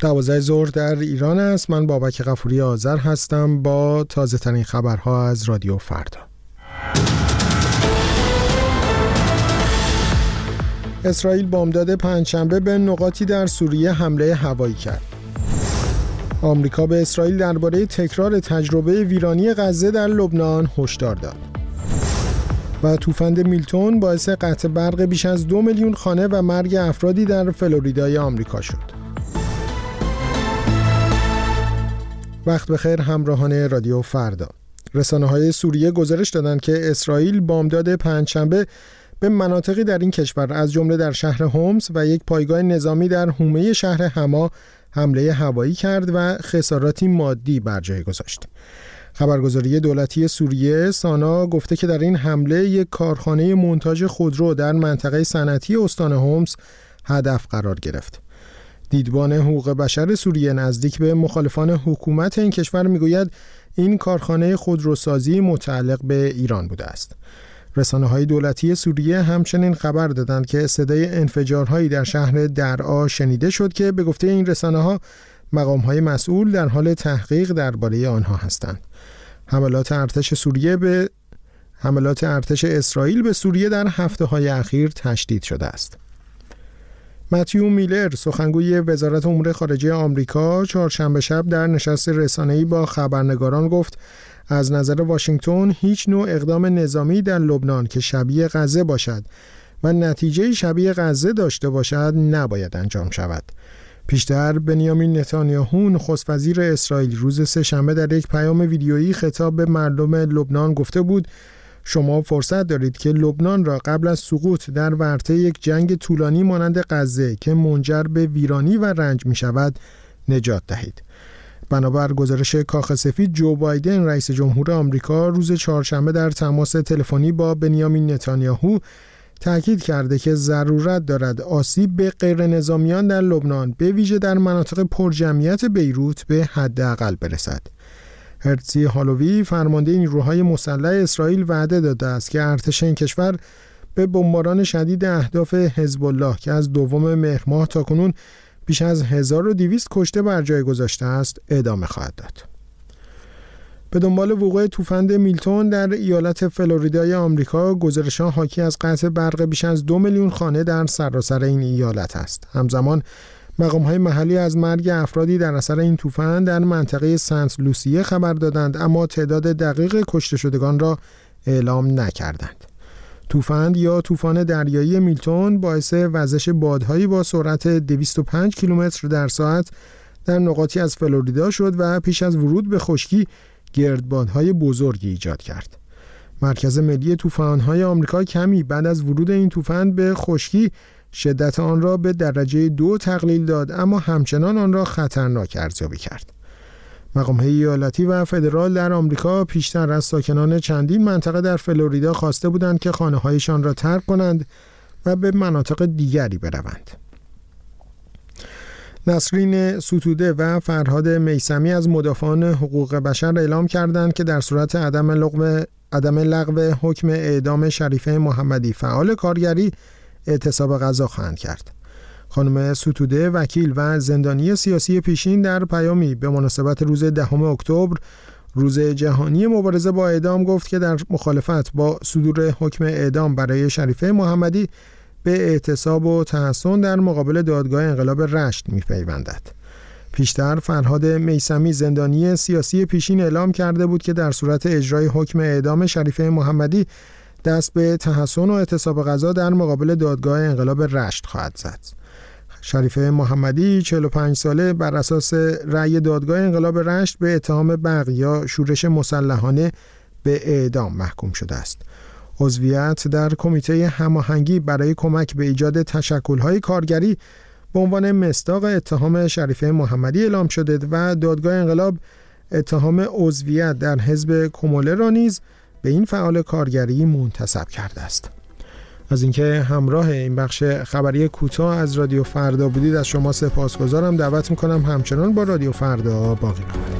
12 ظهر در ایران است. من بابک غفوری آذر هستم با تازه ترین خبرها از رادیو فردا. اسرائیل بامداد پنجشنبه به نقاطی در سوریه حمله هوایی کرد. آمریکا به اسرائیل درباره تکرار تجربه ویرانی غزه در لبنان هشدار داد. و طوفان میلتون باعث قطع برق بیش از 2 میلیون خانه و مرگ افرادی در فلوریدای آمریکا شد. وقت بخیر همراهان رادیو فردا. رسانه‌های سوریه گزارش دادند که اسرائیل بامداد پنجشنبه به مناطقی در این کشور از جمله در شهر هومس و یک پایگاه نظامی در حومه شهر حما حمله هوایی کرد و خساراتی مادی بر جای گذاشت. خبرگزاری دولتی سوریه سانا گفته که در این حمله یک کارخانه مونتاژ خودرو در منطقه صنعتی استان هومس هدف قرار گرفت. دیدبان حقوق بشر سوریه نزدیک به مخالفان حکومت این کشور میگوید این کارخانه خودروسازی متعلق به ایران بوده است. رسانه‌های دولتی سوریه همچنین خبر دادند که صدای انفجارهایی در شهر درعا شنیده شد که به گفته این رسانه‌ها مقام‌های مسئول در حال تحقیق درباره آنها هستند. حملات ارتش اسرائیل به سوریه در هفته‌های اخیر تشدید شده است. متیو میلر سخنگوی وزارت امور خارجه آمریکا چهارشنبه شب در نشست رسانه‌ای با خبرنگاران گفت از نظر واشنگتن هیچ نوع اقدام نظامی در لبنان که شبیه غزه باشد و نتیجه شبیه غزه داشته باشد نباید انجام شود. پیشتر بنیامین نتانیاهو نخست وزیر اسرائیل روز سه‌شنبه در یک پیام ویدیویی خطاب به مردم لبنان گفته بود شما فرصت دارید که لبنان را قبل از سقوط در ورطه یک جنگ طولانی مانند غزه که منجر به ویرانی و رنج می شود نجات دهید. بنابر گزارش کاخ سفید جو بایدن رئیس جمهور آمریکا روز چهارشنبه در تماس تلفنی با بنیامین نتانیاهو تاکید کرده که ضرورت دارد آسیب به غیر نظامیان در لبنان به ویژه در مناطق پرجمعیت بیروت به حداقل برسد. هرتزی هالووی فرمانده نیروهای مسلح اسرائیل وعده داده است که ارتش این کشور به بمباران شدید اهداف حزب الله که از 2 مهر ماه تاکنون بیش از 1200 کشته بر جای گذاشته است ادامه خواهد داد. به دنبال وقوع طوفان میلتون در ایالت فلوریدای آمریکا گزارش‌ها حاکی از قطع برق بیش از 2 میلیون خانه در سراسر این ایالت است. همزمان مقام‌های محلی از مرگ افرادی در اثر این طوفان در منطقه سنت لوسیه خبر دادند اما تعداد دقیق کشته شدگان را اعلام نکردند. طوفان یا طوفان دریایی میلتون باعث وزش بادهایی با سرعت 205 کیلومتر در ساعت در نقاطی از فلوریدا شد و پیش از ورود به خشکی گردبادهای بزرگی ایجاد کرد. مرکز ملی طوفان‌های آمریکا کمی بعد از ورود این طوفان به خشکی شدت آن را به درجه 2 تقلیل داد اما همچنان آن را خطرناک ارزیابی کرد. مقام‌های ایالتی و فدرال در آمریکا پیشتر از ساکنان چندین منطقه در فلوریدا خواسته بودند که خانه‌هایشان را ترک کنند و به مناطق دیگری بروند. نسرین ستوده و فرهاد میثمی از مدافعان حقوق بشر اعلام کردند که در صورت عدم لغو حکم اعدام شریفه محمدی فعال کارگری اعتصاب غذا خواهند کرد. خانم ستوده وکیل و زندانی سیاسی پیشین در پیامی به مناسبت روز 10 اکتبر روز جهانی مبارزه با اعدام گفت که در مخالفت با صدور حکم اعدام برای شریفه محمدی به اعتصاب و تحصن در مقابل دادگاه انقلاب رشت می‌پیوندد. پیشتر فرهاد میثمی زندانی سیاسی پیشین اعلام کرده بود که در صورت اجرای حکم اعدام شریفه محمدی دست به تحصن و اعتصاب غذا در مقابل دادگاه انقلاب رشت خواهد زد. شریفه محمدی 45 ساله بر اساس رأی دادگاه انقلاب رشت به اتهام بغی یا شورش مسلحانه به اعدام محکوم شده است. عضویت در کمیته هماهنگی برای کمک به ایجاد تشکل‌های کارگری به عنوان مصداق اتهام شریفه محمدی اعلام شده و دادگاه انقلاب اتهام عضویت در حزب کموله را نیز به این فعال کارگری منتسب کرده است. از اینکه همراه این بخش خبری کوتاه از رادیو فردا بودید از شما سپاسگزارم. دعوت میکنم همچنان با رادیو فردا باقی بمانید.